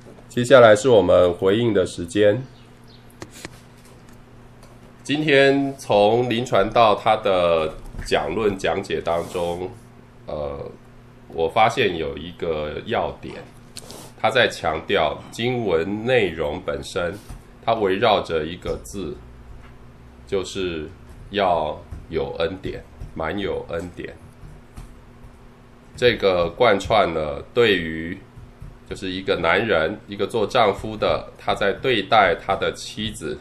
接下来是我们回应的时间。今天从林传道他的讲论讲解当中，我发现有一个要点，他在强调经文内容本身，它围绕着一个字，就是要有恩典，满有恩典。这个贯穿了对于就是一个男人，一个做丈夫的，他在对待他的妻子，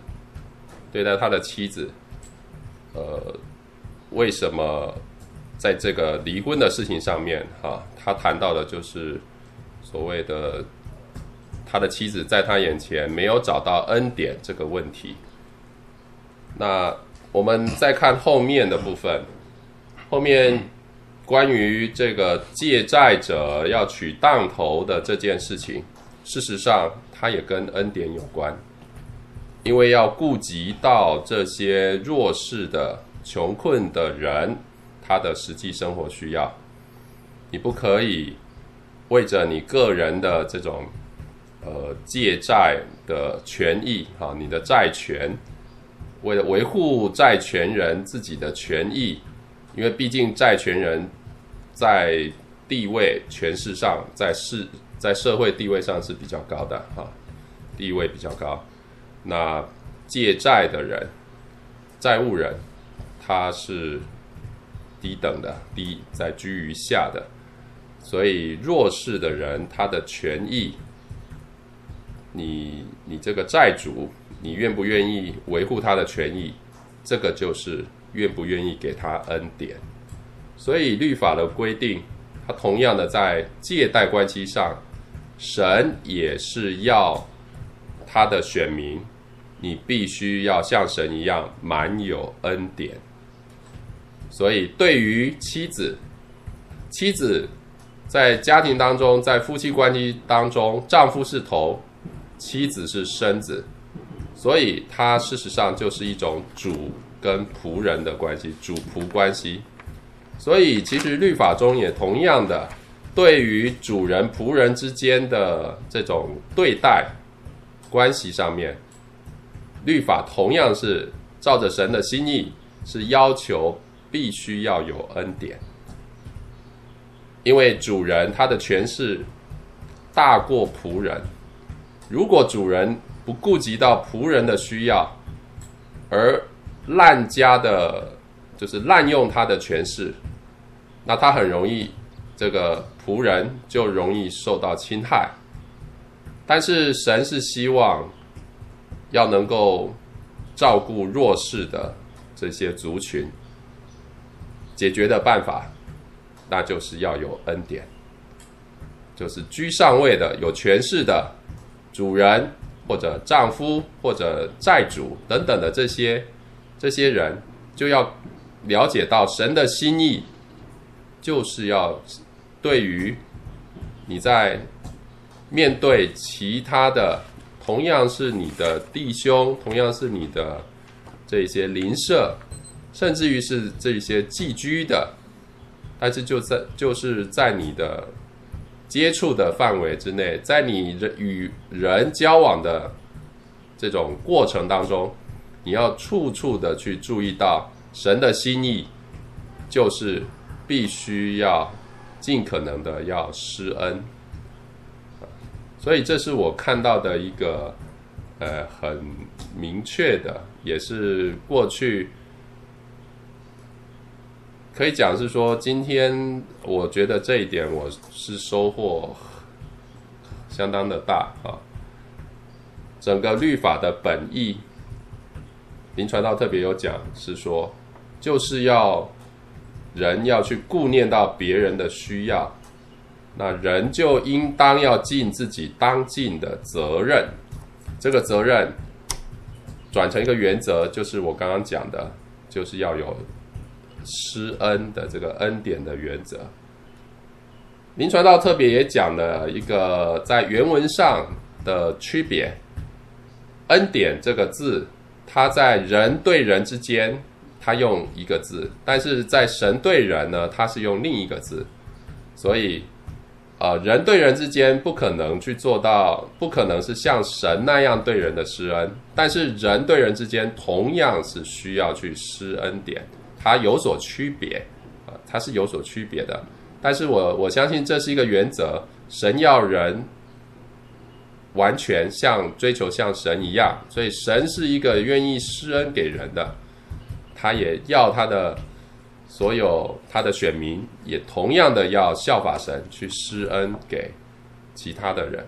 为什么在这个离婚的事情上面，他谈到的就是所谓的他的妻子在他眼前没有找到恩典这个问题。那我们再看后面的部分，后面关于这个借债者要取当头的这件事情，事实上它也跟恩典有关，因为要顾及到这些弱势的穷困的人他的实际生活需要，你不可以为着你个人的这种借债的权益，你的债权，为了维护债权人自己的权益，因为毕竟债权人在地位权势上，在社会地位上是比较高的，地位比较高。那借债的人，债务人，他是低等的，在居于下的，所以弱势的人他的权益，你这个债主，你愿不愿意维护他的权益，这个就是愿不愿意给他恩典。所以律法的规定，它同样的在借贷关系上，神也是要他的选民，你必须要像神一样满有恩典。所以对于妻子在家庭当中，在夫妻关系当中，丈夫是头，妻子是身子，所以它事实上就是一种主跟仆人的关系，主仆关系。所以其实律法中也同样的，对于主人仆人之间的这种对待关系上面，律法同样是照着神的心意，是要求必须要有恩典。因为主人他的权势大过仆人，如果主人不顾及到仆人的需要，而就是滥用他的权势，那他很容易，这个仆人就容易受到侵害。但是神是希望要能够照顾弱势的这些族群，解决的办法那就是要有恩典，就是居上位的有权势的主人或者丈夫或者债主等等的这些人，就要了解到神的心意，就是要对于你在面对其他的同样是你的弟兄，同样是你的这些邻舍，甚至于是这些寄居的，但是就是在你的接触的范围之内，在你与人交往的这种过程当中，你要处处的去注意到神的心意，就是必须要尽可能的要施恩。所以这是我看到的一个很明确的，也是过去可以讲是说，今天我觉得这一点我是收获相当的大啊。整个律法的本意，林传道特别有讲，是说就是人要去顾念到别人的需要，那人就应当要尽自己当尽的责任。这个责任转成一个原则，就是我刚刚讲的，就是要有施恩的这个恩典的原则。林传道特别也讲了一个在原文上的区别，恩典这个字，它在人对人之间，它用一个字，但是在神对人呢，它是用另一个字。所以人对人之间不可能去做到，不可能是像神那样对人的施恩，但是人对人之间同样是需要去施恩典，它有所区别，它是有所区别的。但是我相信这是一个原则，神要人完全追求像神一样，所以神是一个愿意施恩给人的，他也要所有他的选民也同样的要效法神去施恩给其他的人。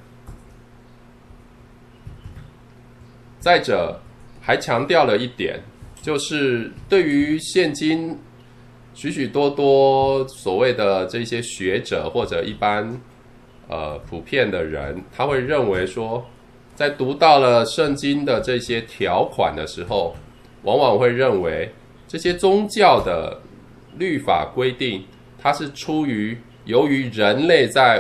再者还强调了一点，就是对于现今许许多多所谓的这些学者或者一般普遍的人，他会认为说，在读到了圣经的这些条款的时候，往往会认为这些宗教的律法规定，它是由于人类在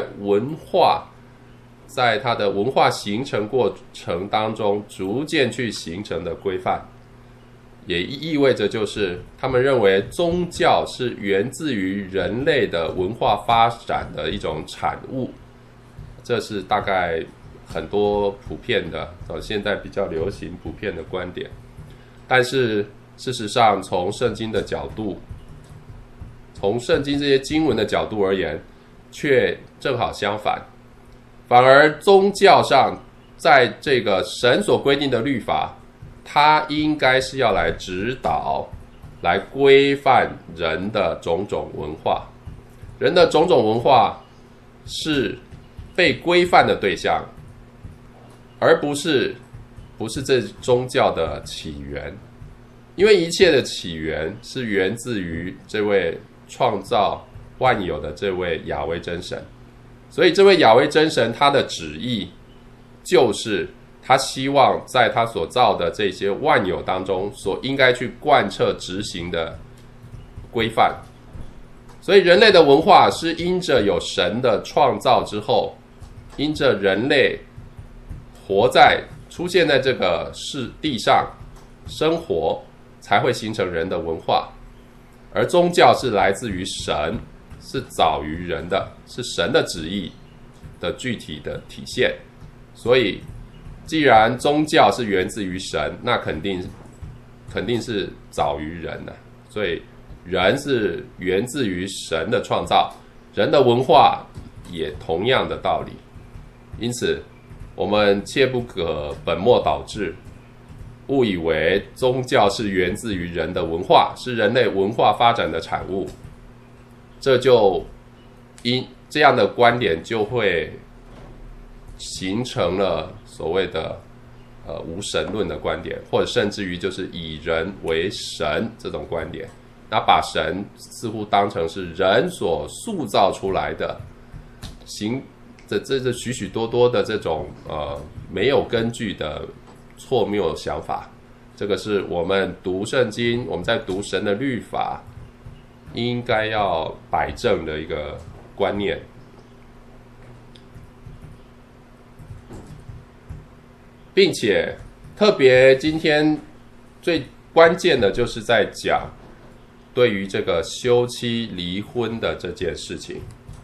它的文化形成过程当中逐渐去形成的规范，也意味着就是他们认为宗教是源自于人类的文化发展的一种产物，这是大概很多普遍的现在比较流行普遍的观点。但是事实上从圣经的角度，从圣经这些经文的角度而言，却正好相反，反而宗教上在这个神所规定的律法，它应该是要来指导来规范人的种种文化，人的种种文化是被规范的对象，而不是这宗教的起源。因为一切的起源是源自于这位创造万有的这位雅威真神，所以这位雅威真神他的旨意就是他希望在他所造的这些万有当中所应该去贯彻执行的规范。所以人类的文化是因着有神的创造之后，因着人类出现在这个地上生活，才会形成人的文化。而宗教是来自于神，是早于人的，是神的旨意的具体的体现。所以既然宗教是源自于神，那肯定是早于人的，所以人是源自于神的创造，人的文化也同样的道理。因此我们切不可本末倒置，误以为宗教是源自于人的文化，是人类文化发展的产物，这样的观点就会形成了所谓的无神论的观点，或者甚至于就是以人为神这种观点，那把神似乎当成是人所塑造出来的，这许许多多的这种没有根据的错谬想法。这个是我们读圣经，我们在读神的律法应该要摆正的一个观念。并且特别今天最关键的就是在讲对于这个休妻离婚的这件事情。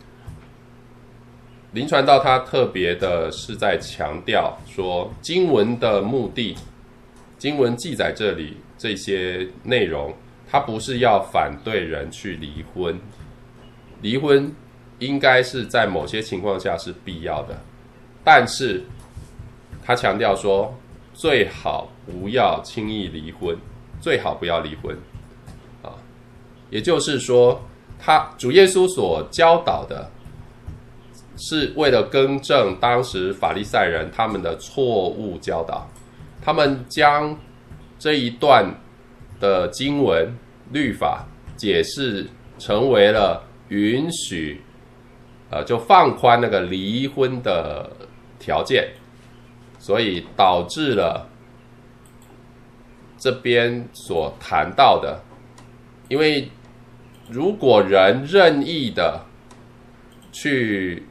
林传道他特别的是在强调说，经文的目的，经文记载这里这些内容，它不是要反对人去离婚，离婚应该是在某些情况下是必要的，但是他强调说最好不要轻易离婚，最好不要离婚也就是说主耶稣所教导的是为了更正当时法利赛人他们的错误教导，他们将这一段的经文律法解释成为了允许就放宽那个离婚的条件，所以导致了这边所谈到的，因为如果人任意的去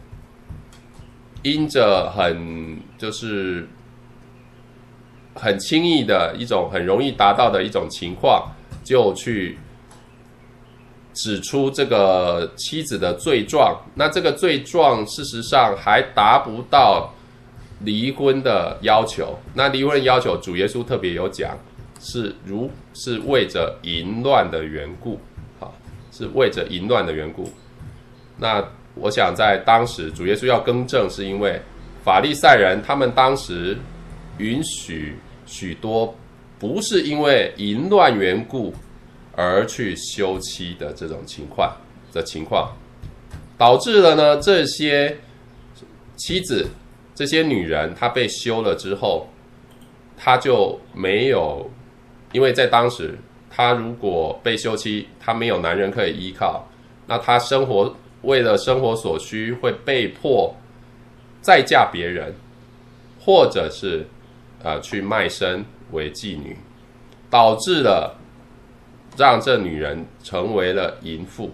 因着就是很轻易的一种很容易达到的一种情况，就去指出这个妻子的罪状，那这个罪状事实上还达不到离婚的要求。那离婚的要求，主耶稣特别有讲，是为着淫乱的缘故，是为着淫乱的缘故。那我想在当时，主耶稣要更正，是因为法利赛人他们当时允许许多不是因为淫乱缘故而去休妻的这种情况，导致了呢这些妻子、这些女人，她被休了之后，她就没有，因为在当时，她如果被休妻，她没有男人可以依靠，那她为了生活所需，会被迫再嫁别人，或者是去卖身为妓女，导致了让这女人成为了淫妇，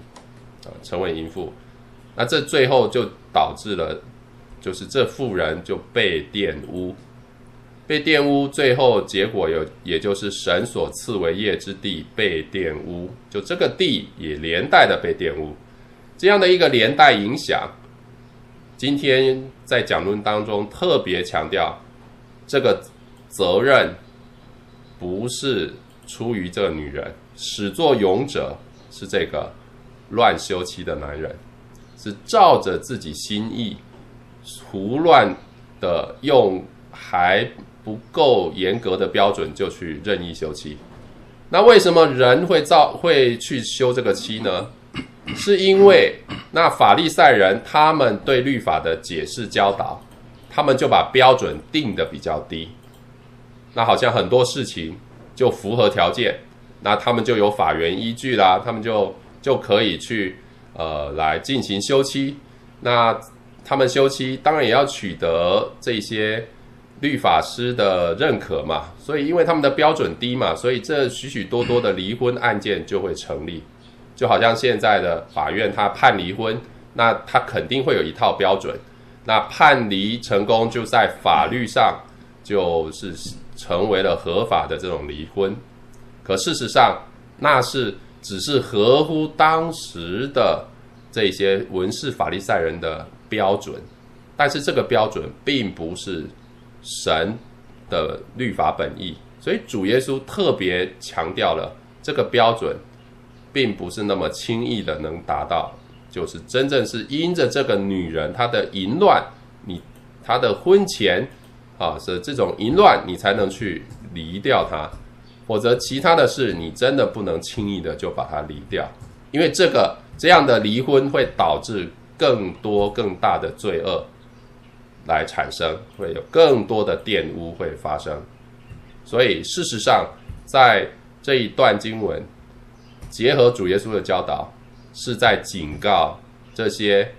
那这最后就导致了，就是这妇人就被玷污，最后结果也就是神所赐为业之地被玷污，就这个地也连带的被玷污，这样的一个连带影响，今天在讲论当中特别强调，这个责任不是出于这个女人，始作俑者是这个乱休妻的男人，是照着自己心意胡乱的用还不够严格的标准就去任意休妻。那为什么人会去休这个妻呢？是因为那法利赛人他们对律法的解释教导，他们就把标准定得比较低，那好像很多事情就符合条件，那他们就有法源依据啦，他们就可以去来进行休妻。那他们休妻当然也要取得这些律法师的认可嘛，所以因为他们的标准低嘛，所以这许许多多的离婚案件就会成立。就好像现在的法院他判离婚，那他肯定会有一套标准，那判离成功就在法律上就是成为了合法的这种离婚。可事实上那只是合乎当时的这些文士法利赛人的标准，但是这个标准并不是神的律法本意，所以主耶稣特别强调了这个标准并不是那么轻易的能达到，就是真正是因着这个女人她的淫乱，她的婚前是这种淫乱，你才能去离掉她，否则其他的事你真的不能轻易的就把它离掉，因为这样的离婚会导致更多更大的罪恶来产生，会有更多的玷污会发生。所以事实上在这一段经文结合主耶稣的教导，是在警告这些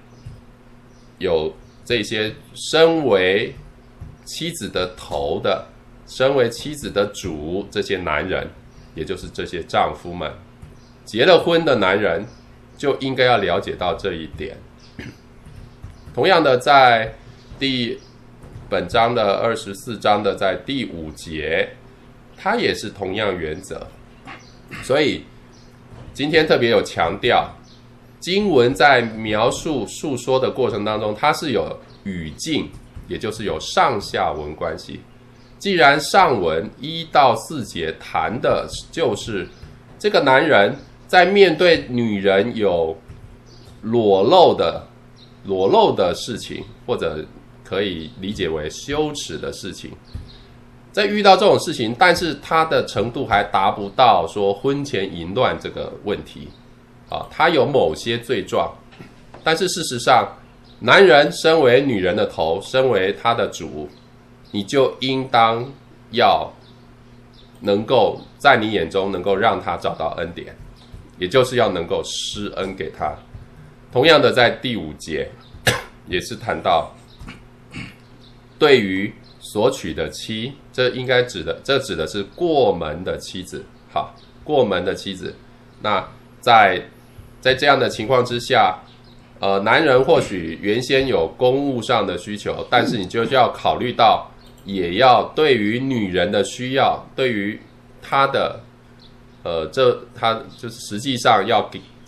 身为妻子的头的，身为妻子的主，这些男人，也就是这些丈夫们，结了婚的男人就应该要了解到这一点。同样的，在本章的24章的在第5节，它也是同样原则。所以今天特别有强调，经文在述说的过程当中，它是有语境，也就是有上下文关系。既然上文1到4节谈的就是这个男人在面对女人有裸露的事情，或者可以理解为羞耻的事情，在遇到这种事情，但是他的程度还达不到说婚前淫乱这个问题他有某些罪状，但是事实上男人身为女人的头，身为他的主，你就应当要能够在你眼中能够让他找到恩典，也就是要能够施恩给他。同样的，在第5节也是谈到对于所娶的妻，这指的是过门的妻子。好，过门的妻子，那在这样的情况之下，男人或许原先有公务上的需求，但是你就要考虑到，也要对于女人的需要，对于他的他就是实际上要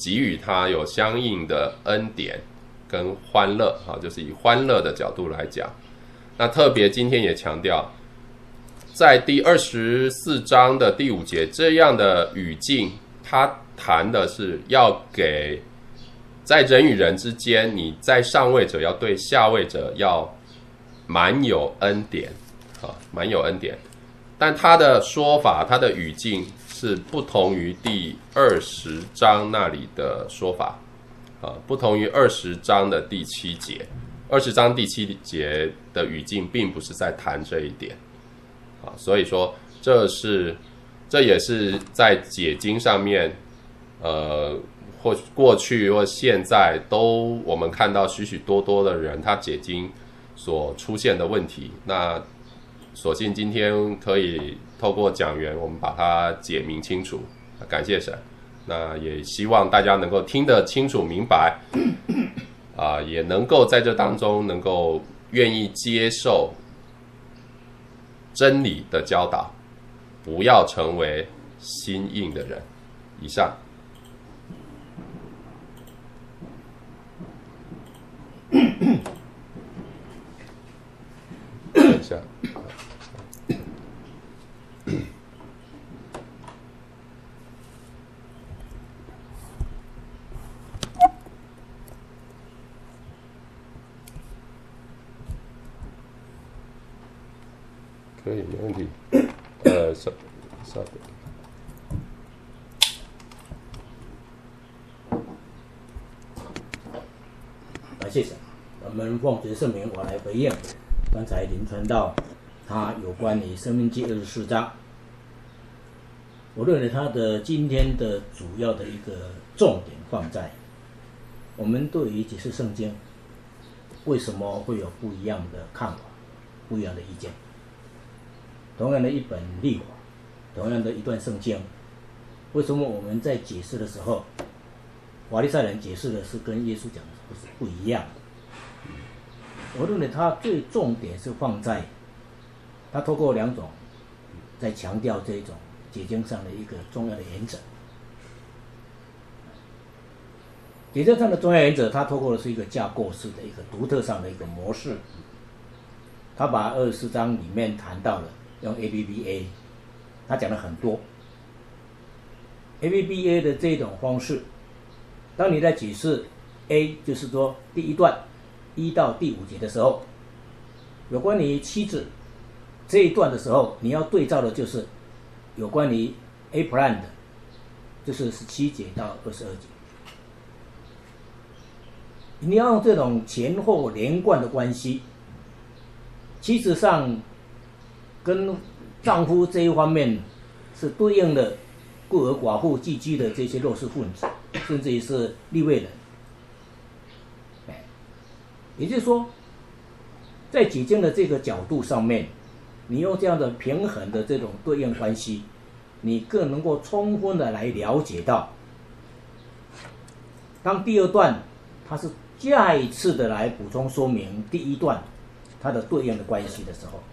给予他有相应的恩典跟欢乐啊，就是以欢乐的角度来讲。那特别今天也强调，在第24章的第5节这样的语境，他谈的是要给在人与人之间，你在上位者要对下位者要满有恩典啊，满有恩典。但他的说法，他的语境是不同于第20章那里的说法啊，不同于20章的第7节。20章第7节的语境并不是在谈这一点啊，所以说这也是在解经上面，或过去或现在都我们看到许许多多的人他解经所出现的问题。那所幸今天可以透过讲员我们把它解明清楚，感谢神。那也希望大家能够听得清楚明白也能够在这当中能够愿意接受真理的教导，不要成为心硬的人。以上。等一下。可以，没问题。稍等。 谢神，我们奉主圣名，我来回应刚才林传道他有关于申命记24章。我认为他的今天的主要的一个重点放在我们对于解释圣经为什么会有不一样的看法、不一样的意见。同样的一本律法，同样的一段圣经，为什么我们在解释的时候，法利赛人解释的是跟耶稣讲的是不一样的？我认为他最重点是放在他透过2种在强调这种解经上的一个重要的原则。解经上的重要原则，他透过的是一个架构式的一个独特上的一个模式。他把24章里面谈到了用 ABBA， 他讲了很多 ABBA 的这种方式。当你在解释 A， 就是说第一段1到第5节的时候，有关于妻子这一段的时候，你要对照的就是有关于 A plan 的，就是17节到22节。你要用这种前后连贯的关系，妻子上跟丈夫这一方面是对应的孤儿寡妇寄居的这些弱势分子，甚至于是利未人。也就是说，在解经的这个角度上面，你用这样的平衡的这种对应关系，你更能够充分的来了解到，当第2段它是再一次的来补充说明第1段它的对应的关系的时候，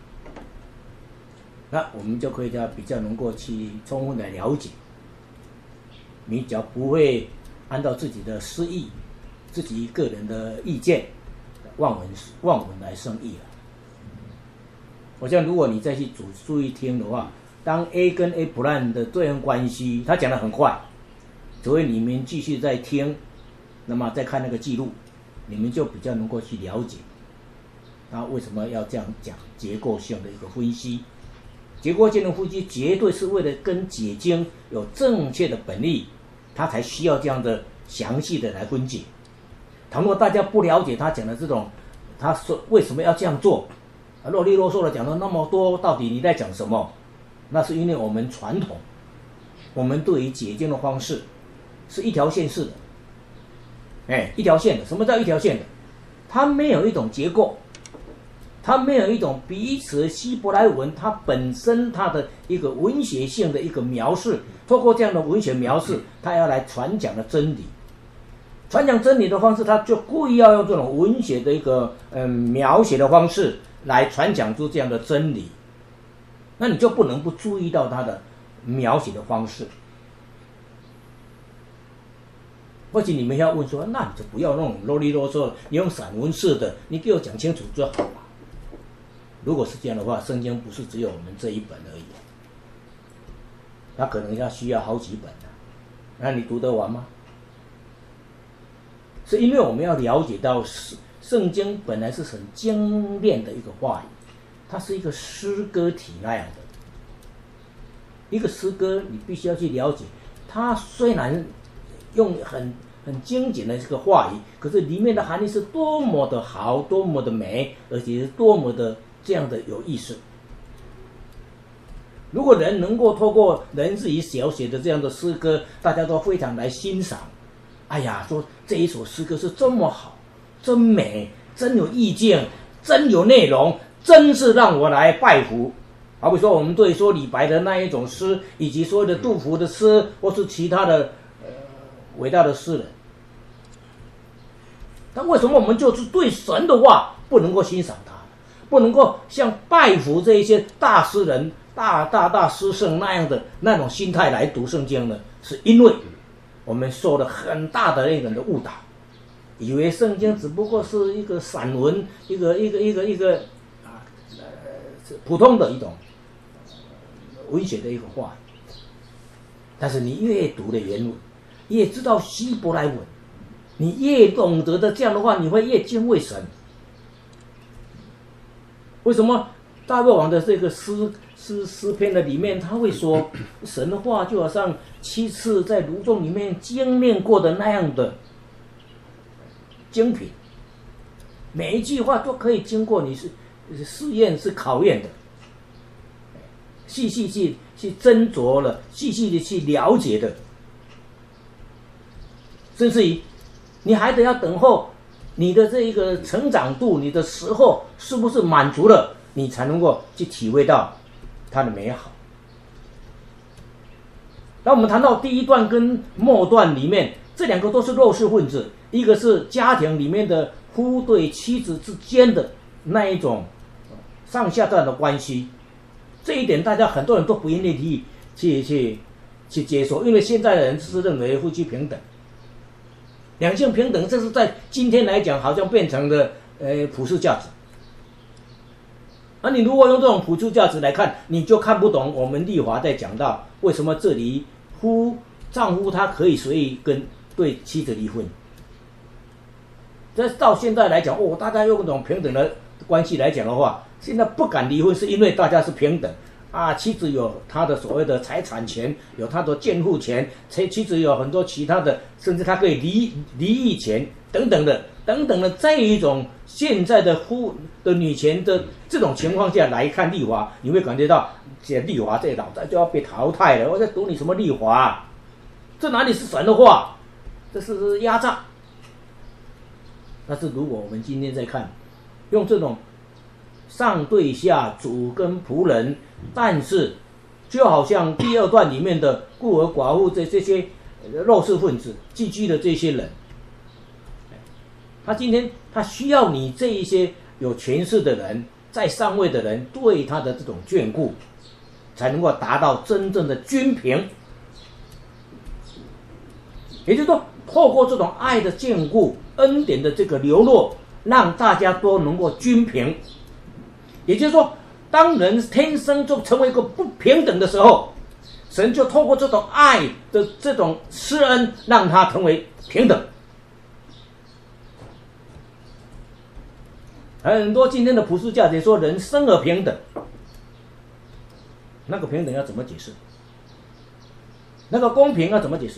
那我们就可以比较能够去充分的了解，你只要不会按照自己的私意、自己个人的意见望文来生义了。我想如果你再去注意听的话，当 A 跟 A plan 的对应关系，他讲得很快，所以你们继续再听，那么再看那个记录，你们就比较能够去了解他为什么要这样讲结构性的一个分析。结构性的分析绝对是为了跟解经有正确的本意，他才需要这样的详细的来分解。倘若大家不了解他讲的这种，他说为什么要这样做，啰里啰嗦的讲了那么多，到底你在讲什么？那是因为我们传统，我们对于解经的方式是一条线式的，一条线的。什么叫一条线的？它没有一种结构，它没有一种彼此希伯来文它本身它的一个文学性的一个描述，透过这样的文学描述，它要来传讲的真理。传讲真理的方式，他就故意要用这种文学的一个描写的方式来传讲出这样的真理，那你就不能不注意到他的描写的方式。 或许你们要问说，那你就不要那种啰里啰嗦，你用散文式的，你给我讲清楚就好了。如果是这样的话，圣经不是只有我们这一本而已，它可能需要好几本啊，那你读得完吗？是因为我们要了解到圣经本来是很精炼的一个话语，它是一个诗歌体那样的。一个诗歌你必须要去了解，它虽然用很精简的这个话语，可是里面的含义是多么的好，多么的美，而且是多么的这样的有意思。如果人能够透过人自己小写的这样的诗歌，大家都非常来欣赏，哎呀，说这一首诗歌是这么好，真美，真有意境，真有内容，真是让我来拜服。好比说我们对说李白的那一种诗，以及所有的杜甫的诗，或是其他的伟大的诗人，但为什么我们就是对神的话不能够欣赏他，不能够像拜服这一些大诗人、大诗圣那样的那种心态来读圣经呢？是因为我们受了很大的那种的误导，以为圣经只不过是一个散文，一个普通的一种文学的一个话语。但是你越读的原文，越知道希伯来文，你越懂得的这样的话，你会越敬畏神。为什么大卫王的这个诗篇的里面，他会说神的话就好像7次在炉中里面精炼过的那样的精品，每一句话都可以经过你是试验，是考验的，细细去斟酌了，细细的去了解的，甚至于你还得要等候你的这一个成长度，你的时候是不是满足了，你才能够去体会到它的美好。当我们谈到第一段跟末段里面，这两个都是肉食分子，一个是家庭里面的夫对妻子之间的那一种上下段的关系，这一点大家很多人都不愿意去接受，因为现在的人是认为夫妻平等，两性平等，这是在今天来讲好像变成了普世价值。而你如果用这种普世价值来看，你就看不懂我们立法在讲到为什么这里丈夫他可以随意对妻子离婚。这到现在来讲，大家用这种平等的关系来讲的话，现在不敢离婚是因为大家是平等啊，妻子有她的所谓的财产权，有她的监护权，妻子有很多其他的，甚至她可以离异权等等的，这一种现在的女权的这种情况下来看立法，你会感觉到这立法这老早就要被淘汰了。我在读你什么立法？这哪里是神的话？这是压榨。但是如果我们今天在看，用这种上对下、主跟仆人，但是就好像第二段里面的孤儿寡妇这些肉食分子寄居的这些人，他今天他需要你这一些有权势的人，在上位的人对他的这种眷顾，才能够达到真正的均平。也就是说，透过这种爱的眷顾、恩典的这个流落，让大家都能够均平。也就是说，当人天生就成为一个不平等的时候，神就透过这种爱的这种施恩，让他成为平等。很多今天的普世价值说人生而平等，那个平等要怎么解释？那个公平要怎么解释？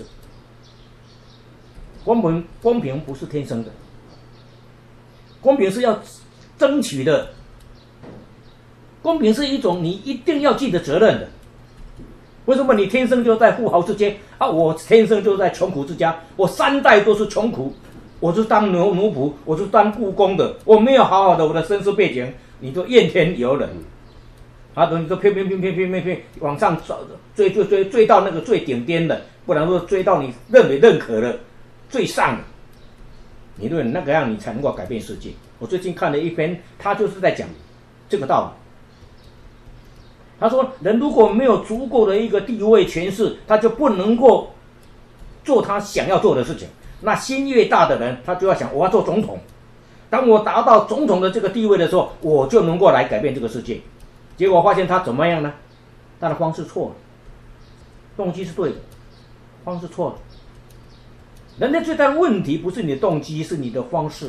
公平不是天生的，公平是要争取的，公平是一种你一定要尽的责任的。为什么你天生就在富豪之间啊？我天生就在穷苦之家，我3代都是穷苦，我是当奴仆，我是当雇工的，我没有好好的我的身世背景，你就怨天尤人，啊，你就偏往上追到那个最顶尖的，不然说追到你认可的最上的，你认为那个样你才能够改变世界。我最近看了一篇，他就是在讲这个道理。他说，人如果没有足够的一个地位权势，他就不能够做他想要做的事情。 那心越大的人，他就要想我要做总统。当我达到总统的这个地位的时候，我就能够来改变这个世界。结果发现他怎么样呢？他的方式错了，动机是对的，方式错了。人类最大的问题不是你的动机，是你的方式。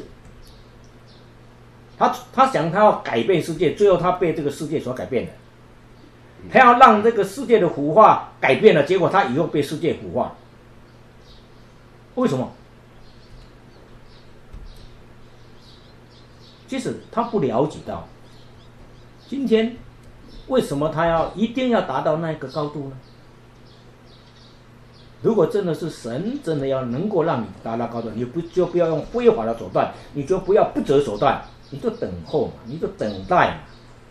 他想他要改变世界，最后他被这个世界所改变了。他要让这个世界的腐化改变了，结果他以后被世界腐化。为什么？其实他不了解到，今天为什么他一定要达到那个高度呢？如果真的是神真的要能够让你达到高度，你就不要用非法的手段，你就不要不择手段，你就等候嘛，你就等待嘛。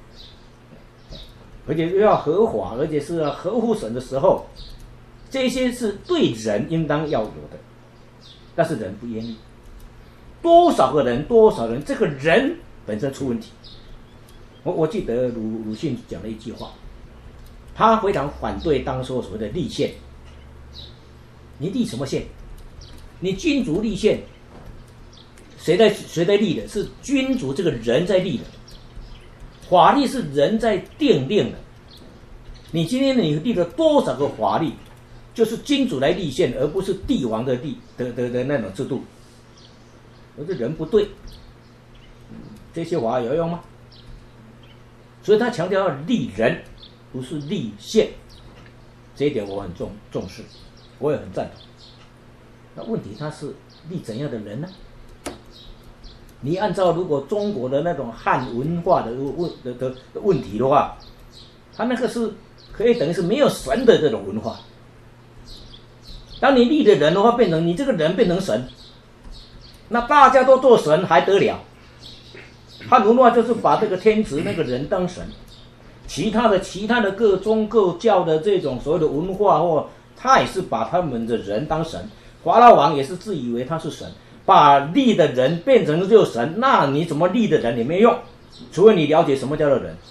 而且又要合法，而且是要合乎神的时候，这些是对人应当要有的，但是人不愿意。多少人，这个人本身出问题。我记得鲁迅讲了一句话，他非常反对当初所谓的立宪。你立什么宪？你君主立宪，谁在立的？是君主这个人在立的。法律是人在定的。你今天你立了多少个法律，就是君主来立宪，而不是帝王的那种制度。而这人不对，这些法有用吗？所以他强调要立人，不是立宪，这一点我很重视，我也很赞同。那问题他是立怎样的人呢？你按照如果中国的那种汉文化的问题的话，他那个是可以等于是没有神的这种文化。当你立的人的话，变成你这个人变成神，那大家都做神还得了？汉文化就是把这个天子那个人当神，其他的各宗各教的这种所谓的文化或他也是把他们的人当神。法老王也是自以为他是神，把立的人变成就是神，那你怎么立的人也没用，除非你了解什么叫做人，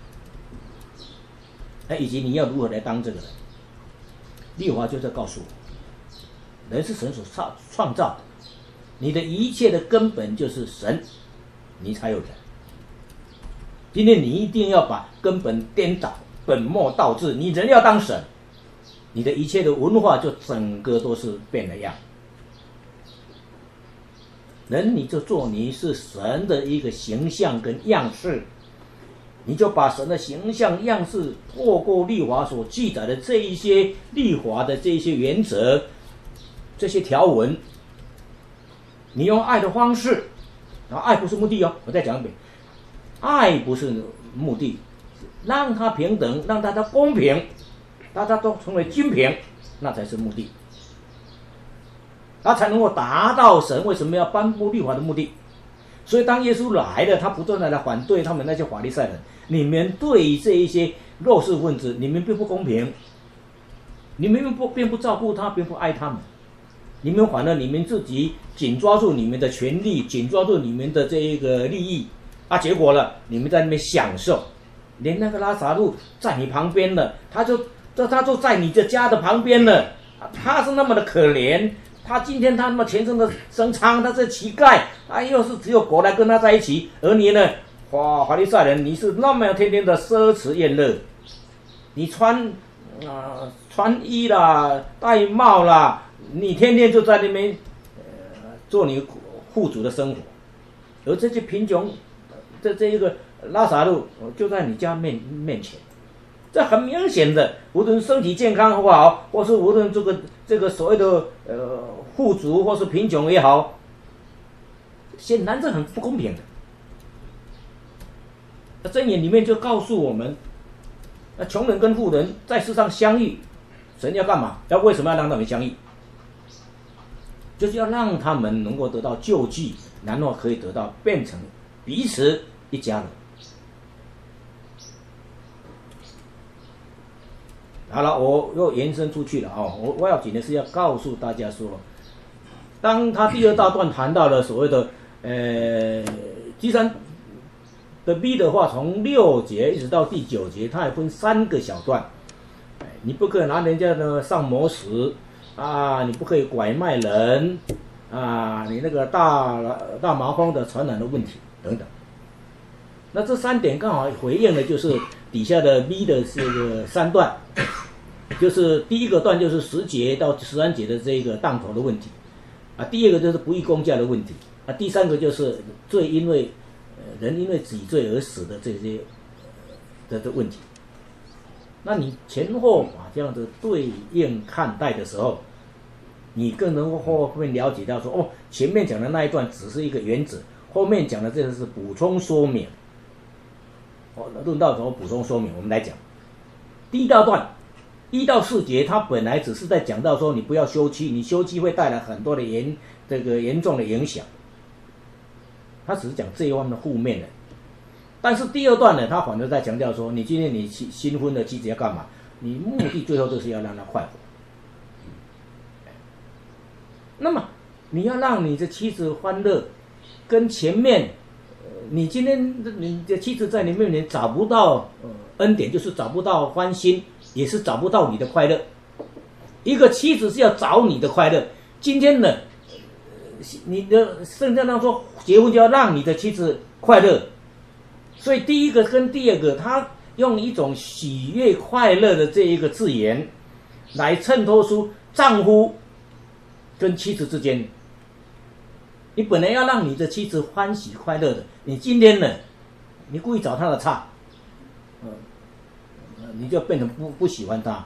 以及你要如何来当这个人。立法就在告诉我，人是神所创造的，你的一切的根本就是神，你才有人。今天你一定要把根本颠倒，本末倒置，你人要当神，你的一切的文化就整个都是变了样。人你就做你是神的一个形象跟样式，你就把神的形象样式透过律法所记载的这一些律法的这一些原则，这些条文，你用爱的方式，然后爱不是目的哦，我再讲一遍，爱不是目的，让它平等，让大家公平，大家都成为均平，那才是目的，他才能够达到神为什么要颁布律法的目的。所以当耶稣来了，他不断的来反对他们那些法利赛人，你们对这一些弱势分子，你们并不公平，你们并不照顾他，并不爱他们，你们反而你们自己紧抓住你们的权利，紧抓住你们的这一个利益结果了，你们在那边享受，连那个拉撒路在你旁边了，他就在你的家的旁边了，他是那么的可怜，他今天他那么全身的生疮，他是乞丐，又是只有狗来跟他在一起，而你呢，法利赛人，你是那么天天的奢侈宴乐，你穿衣啦，戴帽啦，你天天就在那边做你富足的生活，而这些贫穷这一个拉撒路就在你家面前，这很明显的，无论身体健康不好，或是无论这个所谓的富足或是贫穷也好，显然这很不公平的。箴言里面就告诉我们，穷人跟富人在世上相遇，神要干嘛？为什么要让他们相遇？就是要让他们能够得到救济，然后可以得到变成彼此一家人。好了，我又延伸出去了我要紧的是要告诉大家说，当他第二大段谈到了所谓的第三的 B 的话，从6节一直到第9节，它还分3个小段。你不可以拿人家的上磨石你不可以拐卖人你那个大麻风的传染的问题等等。那这3点刚好回应的就是底下的 B 的这个3段，就是第一个段就是10节到13节的这个当头的问题，第二个就是不义公价的问题，第3个就是罪因为人因为己罪而死的这些的问题。那你前后把这样的对应看待的时候，你更能够后面了解到说，前面讲的那一段只是一个原则，后面讲的这个是补充说明。论到什么补充说明，我们来讲第一大段1到4节，它本来只是在讲到说你不要休妻，你休妻会带来很多的严重的影响，它只是讲这一方面的负面的。但是第2段呢，他反而在强调说，你今天你新婚的妻子要干嘛？你目的最后就是要让她快活。那么你要让你的妻子欢乐，跟前面你今天你的妻子在你面前找不到恩典，就是找不到欢心，也是找不到你的快乐。一个妻子是要找你的快乐，今天呢，你的圣经上说结婚就要让你的妻子快乐。所以第一个跟第二个，他用一种喜悦快乐的这一个字眼，来衬托出丈夫跟妻子之间，你本来要让你的妻子欢喜快乐的，你今天呢，你故意找她的茬，你就变成不喜欢她。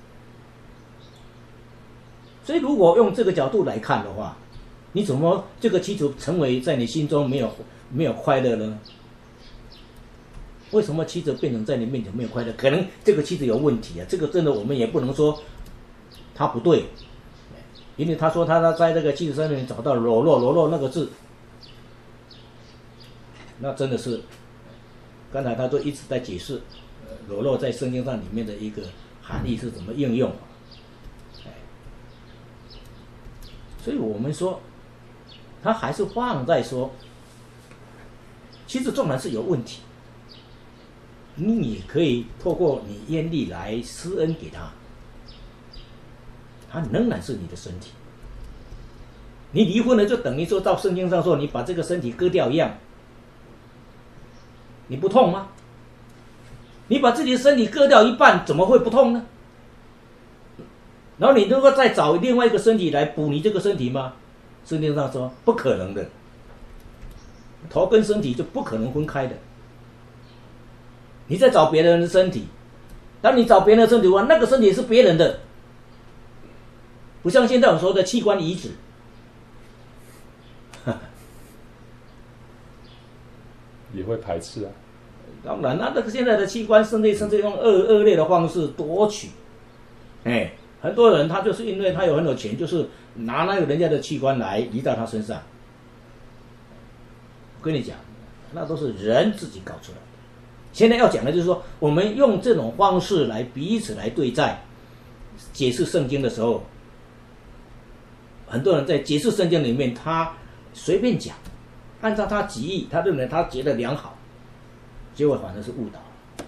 所以如果用这个角度来看的话，你怎么这个妻子成为在你心中没有快乐呢？为什么妻子变成在你面前没有快乐？可能这个妻子有问题啊，这个真的我们也不能说他不对，因为他说他在这个妻子身上找到裸露那个字，那真的是刚才他都一直在解释裸露在圣经上里面的一个含义是怎么应用。所以我们说他还是放在说妻子纵然是有问题，你也可以透过你愿力来施恩给他，他仍然是你的身体。你离婚了就等于说照圣经上说你把这个身体割掉一样，你不痛吗？你把自己的身体割掉一半怎么会不痛呢？然后你能够再找另外一个身体来补你这个身体吗？圣经上说不可能的，头跟身体就不可能分开的。你再找别人的身体，当你找别人的身体的话，那个身体是别人的，不像现在我们说的器官移植。 也会排斥啊。 当然，那这个现在的器官甚至用恶劣的方式夺取，很多人他就是因为他有很有钱，就是拿那个人家的器官来移到他身上。我跟你讲，那都是人自己搞出来的。现在要讲的就是说，我们用这种方式来彼此来对待解释圣经的时候，很多人在解释圣经里面，他随便讲，按照他己意，他认为他觉得良好，结果反而是误导。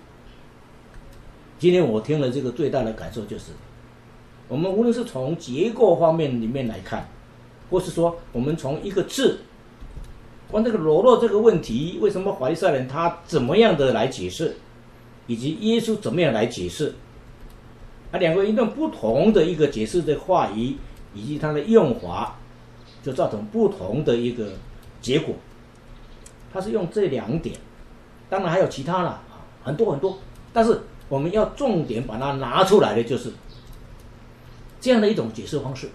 今天我听了这个最大的感受就是，我们无论是从结构方面里面来看，或是说我们从一个字，关这个裸露这个问题，为什么法利赛人他怎么样的来解释，以及耶稣怎么样来解释，两个用不同的一个解释的话语以及它的用法，就造成不同的一个结果。他是用这2点，当然还有其他啦，很多很多，但是我们要重点把它拿出来的就是这样的一种解释方式。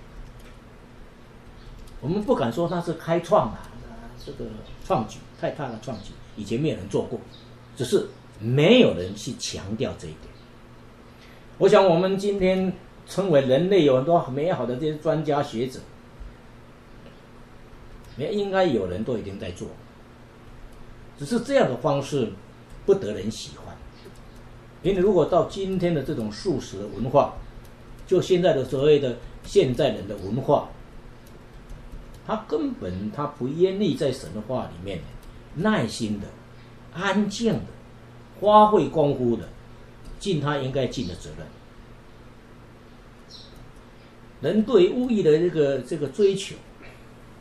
我们不敢说它是开创的这个创举，太大的创举，以前没有人做过，只是没有人去强调这一点。我想我们今天称为人类有很多美好的这些专家学者，应该有人都已经在做，只是这样的方式不得人喜欢。因为如果到今天的这种素食文化，就现在的所谓的现代人的文化，他根本他不愿意在神的话里面耐心的、安静的、花费功夫的尽他应该尽的责任。人对物欲的这个追求，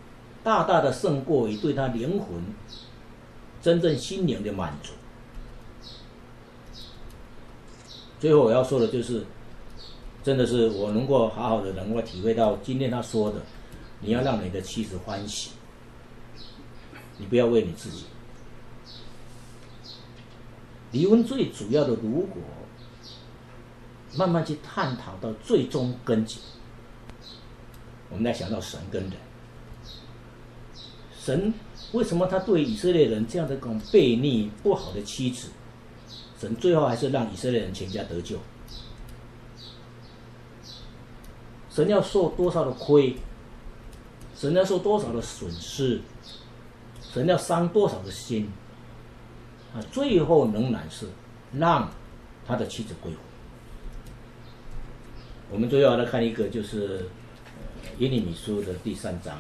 大大的胜过于对他灵魂真正心灵的满足。最后我要说的就是，真的是我能够好好的能够体会到今天他说的，你要让你的妻子欢喜，你不要为你自己。离婚最主要的，如果慢慢去探讨到最终根结，我们来想到神跟人。神为什么他对以色列人这样的一种悖逆不好的妻子，神最后还是让以色列人全家得救？神要受多少的亏，神要受多少的损失，神要伤多少的心，最后仍然是让他的妻子归回。我们最后来看一个，就是耶利米书的第3章。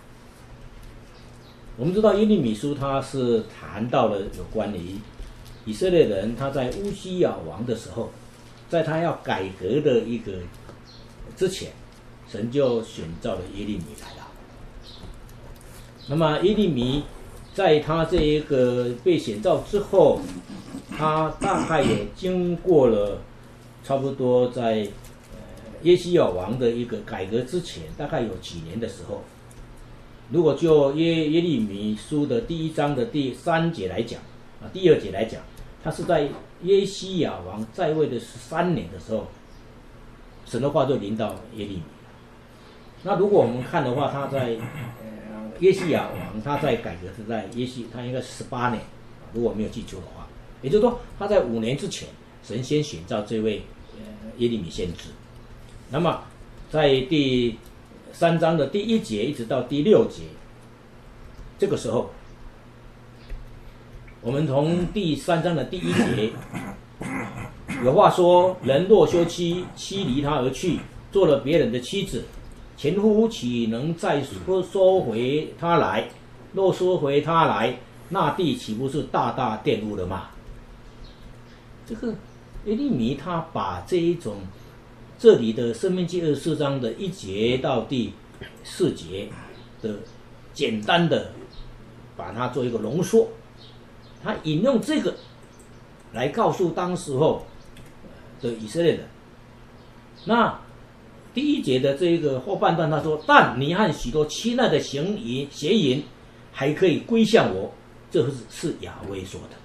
我们知道耶利米书他是谈到了有关于以色列人，他在乌西雅王的时候，在他要改革的一个之前，神就选召了耶利米来了。那么耶利米在他这一个被选召之后，他大概也经过了差不多在耶西亚王的一个改革之前，大概有几年的时候。如果就耶利米书的第1章的第3节来讲，第2节来讲，他是在耶西亚王在位的13年的时候，神的话就临到耶利米了。那如果我们看的话，他在耶西亚王他在改革是在他应该是18年，如果没有记错的话，也就是说他在5年之前，神先选召这位耶利米先知。那么在第3章的第1节一直到第6节，这个时候，我们从第3章的第1节，有话说：人若休妻，妻离他而去，做了别人的妻子，前夫岂能再收回他来？若收回他来，那地岂不是大大玷污了吗？这个耶利米他把这一种这里的申命记24章的1节到第4节的简单的把它做一个浓缩，他引用这个来告诉当时候的以色列人。那第1节的这个后半段他说：但你和许多亲爱的邪淫还可以归向我，这是亚威说的。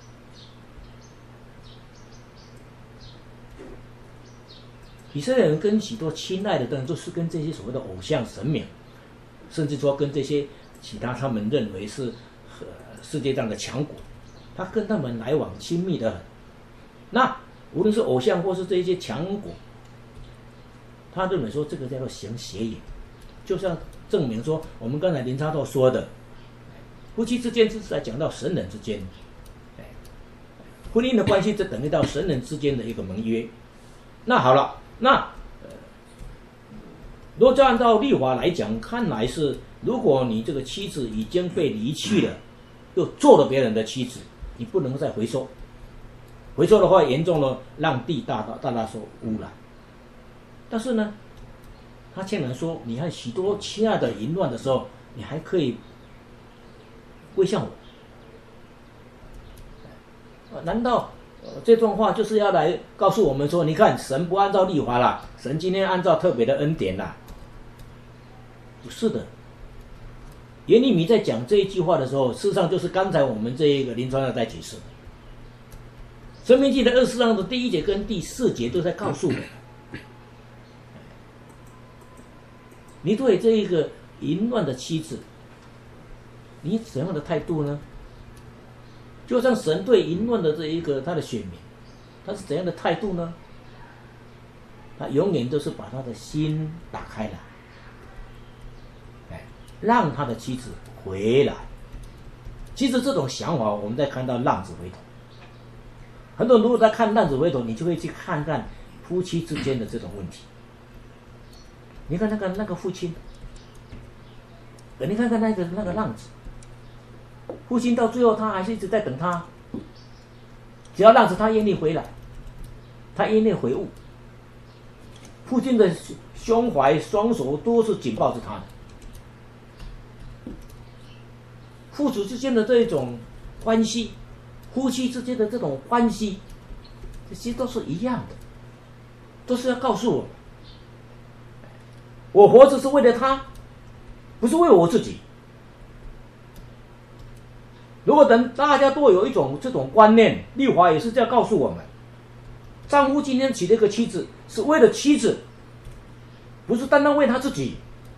以色列人跟许多亲爱的人，就是跟这些所谓的偶像神明，甚至说跟这些其他他们认为是世界上的强国，他跟他们来往亲密的很。那无论是偶像或是这些强国，他认为说这个叫做行邪淫，就像证明说我们刚才林插道说的，夫妻之间是在讲到神人之间，婚姻的关系，这等于到神人之间的一个盟约。那好了。那如果就按照律法来讲，看来是如果你这个妻子已经被离弃了，又做了别人的妻子，你不能再回收。回收的话，严重了让地大大受污染。但是呢，他竟然说，你和许多亲爱的淫乱的时候，你还可以归向我。难道这段话就是要来告诉我们说，你看神不按照律法啦，神今天按照特别的恩典啦？不是的。耶利米在讲这一句话的时候，事实上就是刚才我们这一个林传道在解释的。申命记的24章的第1节跟第4节都在告诉我们，你对这一个淫乱的妻子，你怎样的态度呢？就像神对淫乱的这一个他的选民，他是怎样的态度呢？他永远都是把他的心打开来，让他的妻子回来。其实这种想法，我们在看到浪子回头，很多人如果在看浪子回头，你就会去看看夫妻之间的这种问题。你看那个父亲，你看看那个浪子。父亲到最后他还是一直在等他，只要浪子他愿意回来，他愿意悔悟，父亲的胸怀双手都是紧抱着他的。 父子之间的这种关系，夫妻之间的这种关系，这些都是一样的，都是要告诉我，我活着是为了他，不是为了我自己。如果等大家都有一种这种观念，律法也是这样告诉我们：丈夫今天娶了一个妻子，是为了妻子，不是单单为他自己。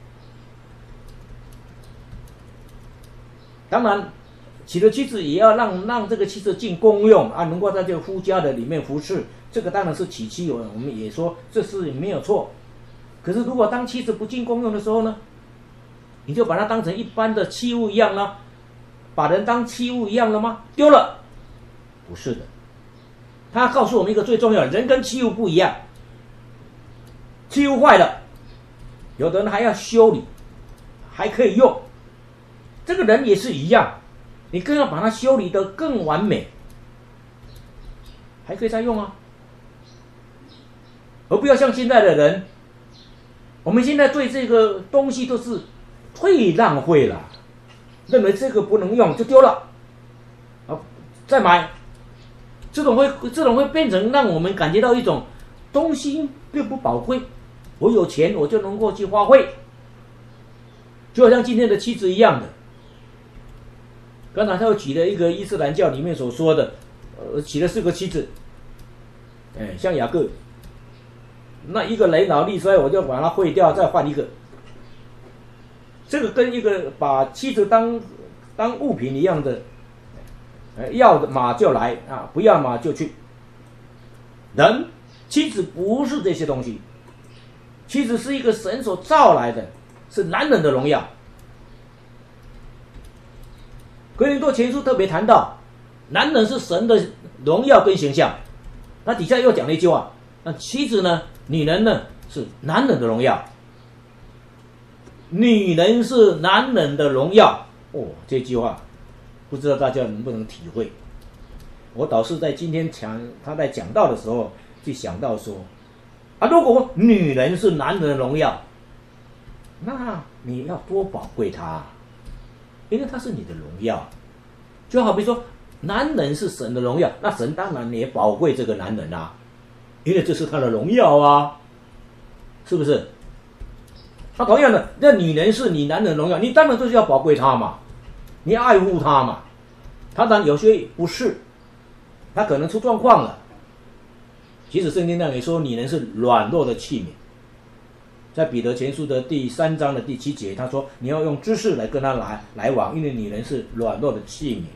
当然，娶了妻子也要让这个妻子尽公用啊，能够在这个夫家的里面服侍，这个当然是娶妻，我们也说这是没有错。可是如果当妻子不尽公用的时候呢，你就把它当成一般的器物一样了，把人当器物一样了吗？丢了？不是的。他告诉我们一个最重要的，人跟器物不一样，器物坏了，有的人还要修理，还可以用。这个人也是一样，你更要把它修理得更完美，还可以再用啊。而不要像现在的人，我们现在对这个东西都是最浪费了，认为这个不能用就丢了，再买，这种会变成让我们感觉到一种东西并不宝贵，我有钱我就能够去花费，就好像今天的妻子一样的。刚才他又举了一个伊斯兰教里面所说的，娶了4个妻子，像雅各，那一个雷脑力衰，我就把它废掉，再换一个。这个跟一个把妻子当物品一样的，要马就来啊，不要马就去。妻子不是这些东西，妻子是一个神所造来的，是男人的荣耀。哥林多前书特别谈到，男人是神的荣耀跟形象，他底下又讲了一句话，那妻子呢，女人呢是男人的荣耀，女人是男人的荣耀。这句话不知道大家能不能体会。我导师在今天他在讲到的时候就想到说，如果女人是男人的荣耀，那你要多宝贵她，因为他是你的荣耀。就好比说男人是神的荣耀，那神当然也宝贵这个男人啊，因为这是他的荣耀啊，是不是？那同样的，那女人是你男人的荣耀，你当然就是要宝贵她嘛，你要爱护她嘛。当然有些不是，他可能出状况了。其实圣经上也说女人是软弱的器皿，在彼得前书的第3章的第7节，他说你要用知识来跟他来往，因为女人是软弱的器皿。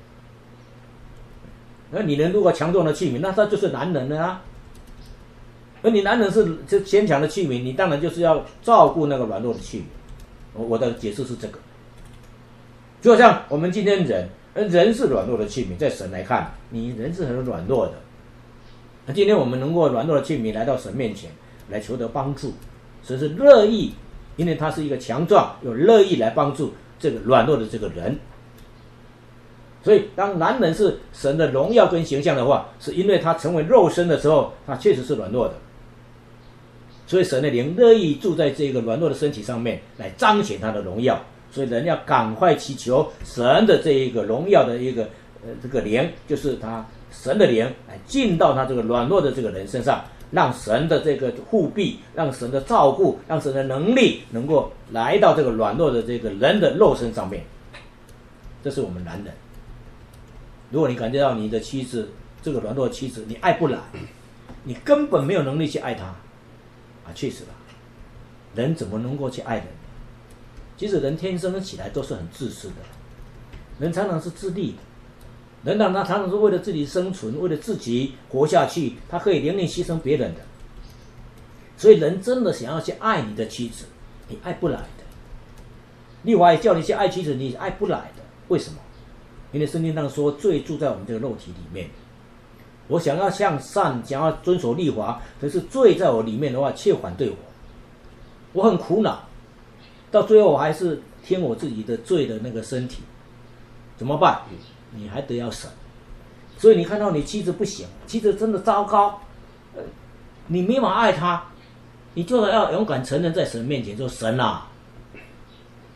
那女人如果强壮的器皿，那他就是男人了啊。而你男人是坚强的器皿，你当然就是要照顾那个软弱的器皿。我的解释是这个。就好像我们今天人是软弱的器皿，在神来看，你人是很软弱的。那今天我们能够软弱的器皿来到神面前，来求得帮助，神是乐意，因为他是一个强壮，有乐意来帮助这个软弱的这个人。所以当男人是神的荣耀跟形象的话，是因为他成为肉身的时候，他确实是软弱的。所以神的灵乐意住在这个软弱的身体上面，来彰显他的荣耀。所以人要赶快祈求神的这一个荣耀的一个这个灵，就是他神的灵来进到他这个软弱的这个人身上，让神的这个护庇，让神的照顾，让神的能力能够来到这个软弱的这个人的肉身上面。这是我们男人。如果你感觉到你的妻子这个软弱的妻子你爱不来，你根本没有能力去爱她确实了，人怎么能够去爱人？其实人天生起来都是很自私的，人常常是自利的，人他常常是为了自己生存，为了自己活下去，他可以宁愿牺牲别人的。所以人真的想要去爱你的妻子，你爱不来的。律法也叫你去爱妻子，你爱不来的。为什么？因为圣经上说罪住在我们这个肉体里面，我想要向善，想要遵守律法，可是罪在我里面的话却反对我很苦恼，到最后我还是听我自己的罪的那个身体，怎么办？你还得要神。所以你看到你妻子不行，妻子真的糟糕，你没法爱她，你就要勇敢承认在神面前说，神啊，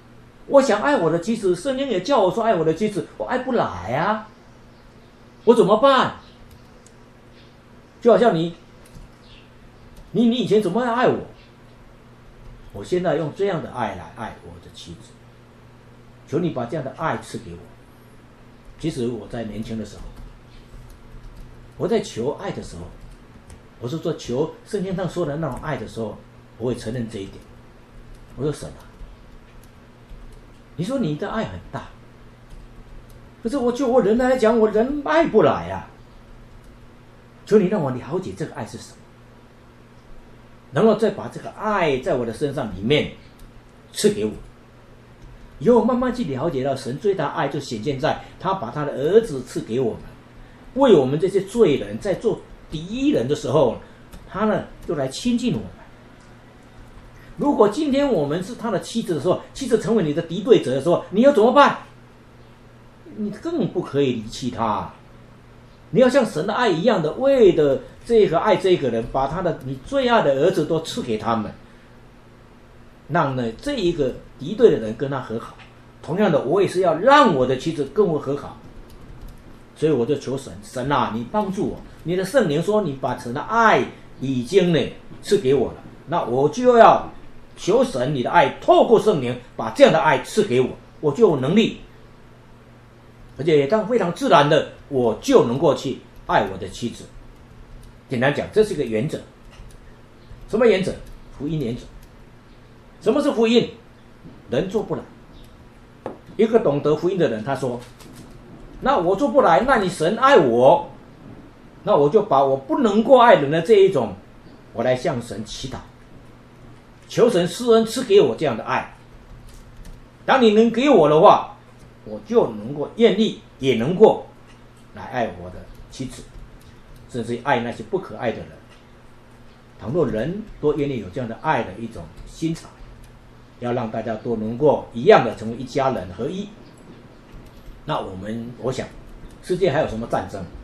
我想爱我的妻子，圣经也叫我说爱我的妻子，我爱不来啊，我怎么办？就好像你以前怎么爱我？我现在用这样的爱来爱我的妻子，求你把这样的爱赐给我。其实我在年轻的时候，我在求爱的时候，我是说求圣经上说的那种爱的时候，我会承认这一点。我说神啊，你说你的爱很大，可是就我人来讲，我人爱不来啊。求你让我了解这个爱是什么，然后再把这个爱在我的身上里面赐给我。以后慢慢去了解到神最大爱就显现在他把他的儿子赐给我们，为我们这些罪人在做敌人的时候，他呢就来亲近我们。如果今天我们是他的妻子的时候，妻子成为你的敌对者的时候，你要怎么办？你更不可以离弃他，你要像神的爱一样的，为了这个爱这个人，把他的你最爱的儿子都赐给他们，让呢这一个敌对的人跟他和好。同样的，我也是要让我的妻子跟我和好。所以我就求神啊，你帮助我，你的圣灵说你把神的爱已经呢赐给我了，那我就要求神你的爱透过圣灵把这样的爱赐给我，我就有能力，而且当非常自然的我就能够去爱我的妻子。简单讲，这是一个原则。什么原则？福音原则。什么是福音？人做不来。一个懂得福音的人，他说，那我做不来，那你神爱我，那我就把我不能够爱人的这一种，我来向神祈祷，求神施恩赐给我这样的爱。当你能给我的话，我就能够愿意也能够来爱我的妻子，甚至爱那些不可爱的人。倘若人都愿意有这样的爱的一种心肠，要让大家都能够一样的成为一家人合一，那我想世界还有什么战争？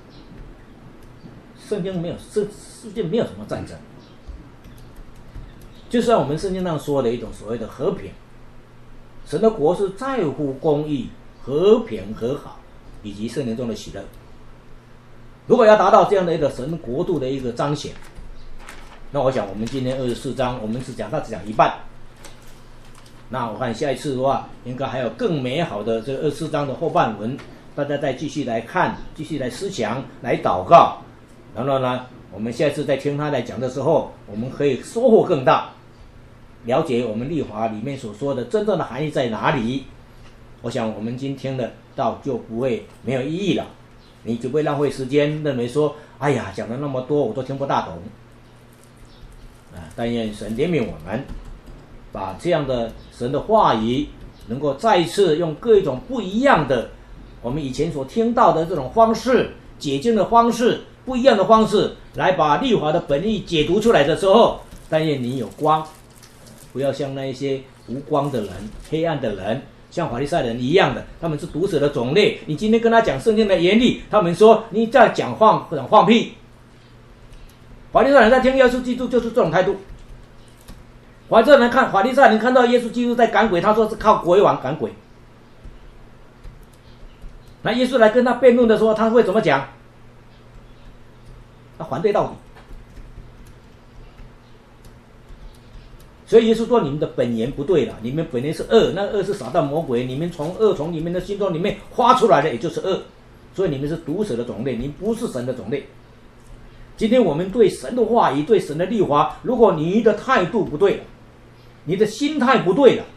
圣经没有，世界没有什么战争，就像我们圣经上说的一种所谓的和平。神的国是在乎公义、和平、和好以及圣灵中的喜乐。如果要达到这样的一个神国度的一个彰显，那我想我们今天24章我们只讲一半，那我看下一次的话应该还有更美好的这24章的后半文，大家再继续来看，继续来思想，来祷告，然后呢我们下一次再听他来讲的时候，我们可以收获更大，了解我们律法里面所说的真正的含义在哪里。我想我们今天的道就不会没有意义了，你就不会浪费时间认为说哎呀讲了那么多我都听不大懂但愿神怜悯我们，把这样的神的话语能够再一次用各一种不一样的我们以前所听到的这种方式，解经的方式，不一样的方式来把律法的本意解读出来的时候，但愿你有光，不要像那一些无光的人、黑暗的人，像法利赛人一样的，他们是毒蛇的种类。你今天跟他讲圣经的原理，他们说你在讲放屁。法利赛人在听耶稣基督就是这种态度。法利赛人看到耶稣基督在赶鬼，他说是靠鬼王赶鬼。那耶稣来跟他辩论的时候，他会怎么讲？他反对到底。所以耶稣说你们的本源不对了，你们本源是恶，那恶是撒旦魔鬼，你们从你们的心中里面发出来的也就是恶，所以你们是毒蛇的种类，你们不是神的种类。今天我们对神的话语，对神的律法，如果你的态度不对了，你的心态不对了，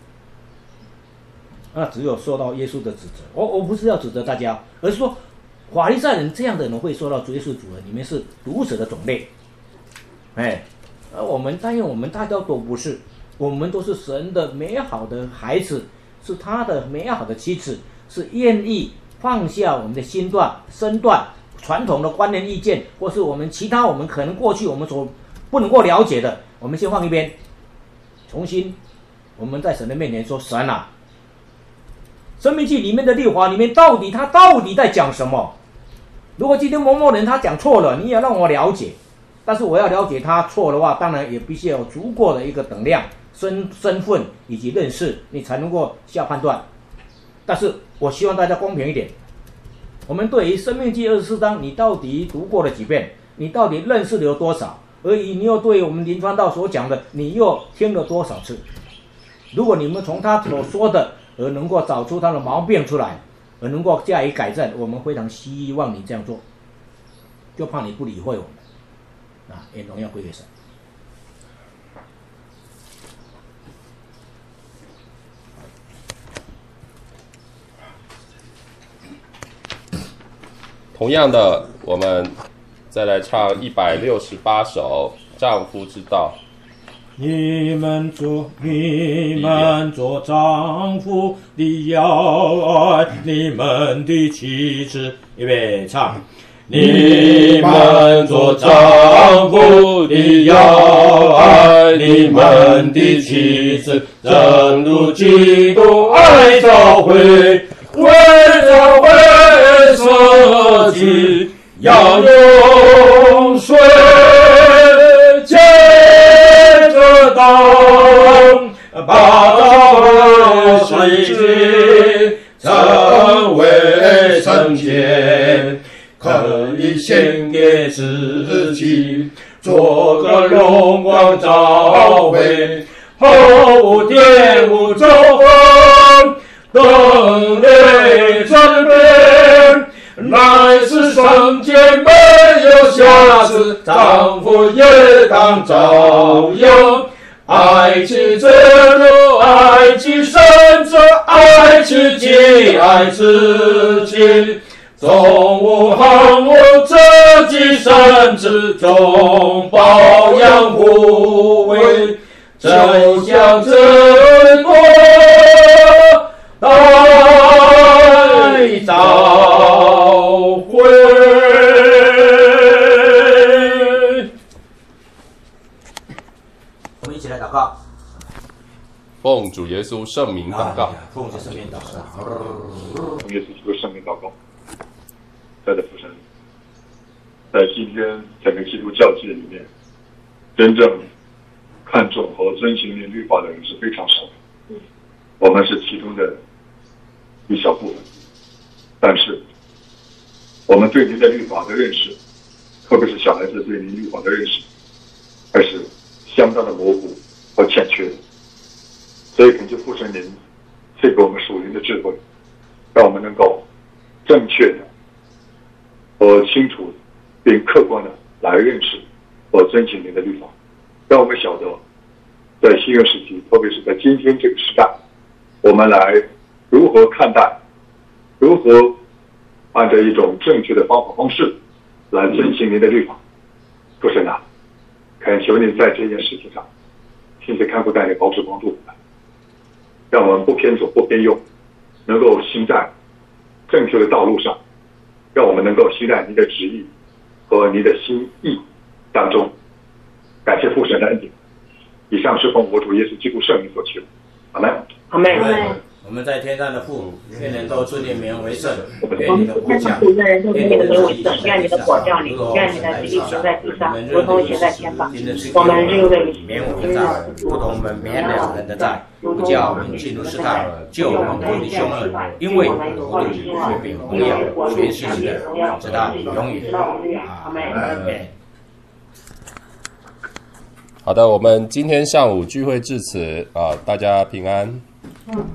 那只有受到耶稣的指责。我不是要指责大家，而是说法利赛人这样的人会受到耶稣主的，你们是毒蛇的种类。而但愿我们大家都不是，我们都是神的美好的孩子，是他的美好的妻子，是愿意放下我们的身段传统的观念意见，或是我们其他我们可能过去我们所不能够了解的，我们先放一边，重新我们在神的面前说，神啊，生命记里面的律法里面他到底在讲什么？如果今天某某人他讲错了，你也让我了解，但是我要了解他错的话，当然也必须要有足够的一个等量身份以及认识，你才能够下判断。但是我希望大家公平一点，我们对于《申命记》24章，你到底读过了几遍？你到底认识了有多少？而你又对我们林传道所讲的，你又听了多少次？如果你们从他所说的而能够找出他的毛病出来，而能够加以改正，我们非常希望你这样做，就怕你不理会我们也荣耀归给神。 同样的，我们再来唱168首《丈夫之道》。 你们做丈夫的要爱你们的妻子，预备唱。你们做丈夫的要爱你们的妻子，正如基督爱教会，为教会设计，要用水接着当，把教会洗净，成为圣洁，可以献给自己，做个荣光教会，毫无玷污咒恨，等类争辩，乃是圣洁没有瑕疵，丈夫也当照样，爱妻子如爱己，甚至爱妻己爱自己，总无恨恶自己，甚至总保养护卫，真相之多待召会。 我们一起来祷告。 奉主耶稣圣名祷告。 奉主圣名祷告。 奉耶稣基督圣名祷告。在的父神，在今天整个基督教界里面，真正看重和遵行律法的人是非常少的。我们是其中的一小部分，但是我们对您的律法的认识，特别是小孩子对您律法的认识，还是相当的模糊和欠缺的。所以恳求父神您赐给我们属灵的智慧，让我们能够正确的和清楚并客观的来认识和遵行您的律法，让我们晓得在新约时期，特别是在今天这个时代，我们来如何看待，如何按照一种正确的方法方式来遵行您的律法。父神啊，恳求你在这件事情上亲自看顾带领，保守帮助我们，让我们不偏左不偏右，能够行在正确的道路上，让我们能够期待您的旨意和您的心意当中。感谢父神的恩典。以上是奉我主耶稣基督圣名所求。阿门。 阿门。 我们在天上的父，愿人都尊你名为圣， 我们天上父，愿人都尊你的名为圣，愿你的国降临，愿你的旨意行在地上，如同行在天上。我们日用的免我们的债，如同我们免了人的债，不叫我们进入试探，救我们脱离凶恶，因为国度、权柄、荣耀，全是你的，直到永远。阿门。 好的，我们今天上午聚会至此啊，大家平安。